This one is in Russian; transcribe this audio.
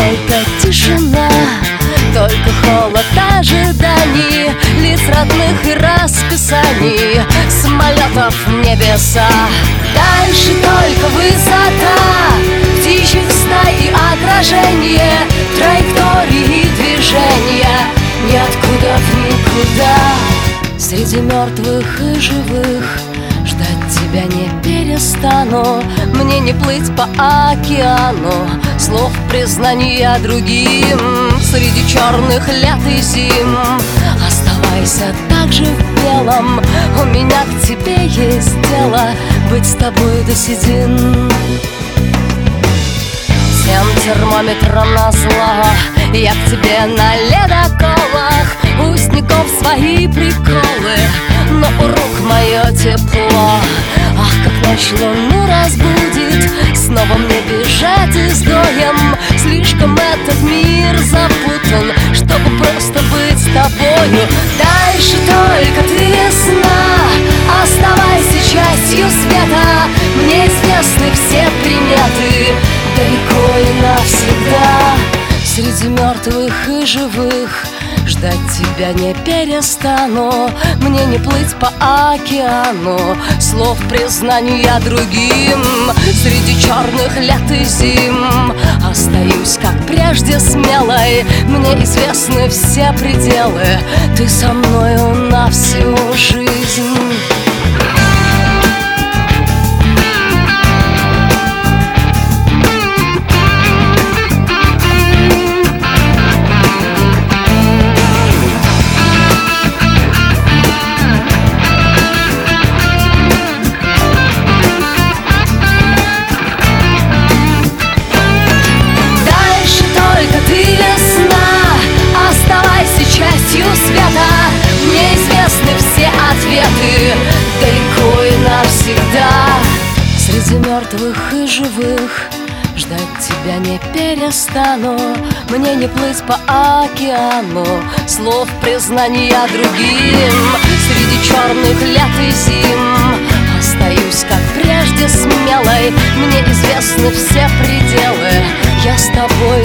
только тишина, только холод ожиданий, лиц родных и расписаний, самолетов в небеса. Дальше только высота, птичьих стай и отражение, траектории и движения, ниоткуда в никуда. Среди мертвых и живых ждать тебя не перестану. Мне не плыть по океану слов признания другим. Среди черных лет и зим оставайся так же в белом. У меня к тебе есть дело, быть с тобой до седин. Всем термометром назло я к тебе на ледоколах. У устников свои приколы, но у рук мое тепло. Ах, как ночь луну разбудит, снова мне бежать изгоем. Слишком этот мир запутан, чтобы просто быть с тобою. Дальше только ты весна, оставайся частью света. Мне известны все приметы, далеко и навсегда. Среди мертвых и живых ждать тебя не перестану. Мне не плыть по океану слов признания другим. Среди черных лет и зим остаюсь, как прежде, смелой. Мне известны все пределы, ты со мною на всю жизнь. Мне известны все ответы, далеко и навсегда. Среди мертвых и живых ждать тебя не перестану. Мне не плыть по океану слов признания другим. Среди черных лет и зим остаюсь, как прежде, смелой. Мне известны все пределы, я с тобой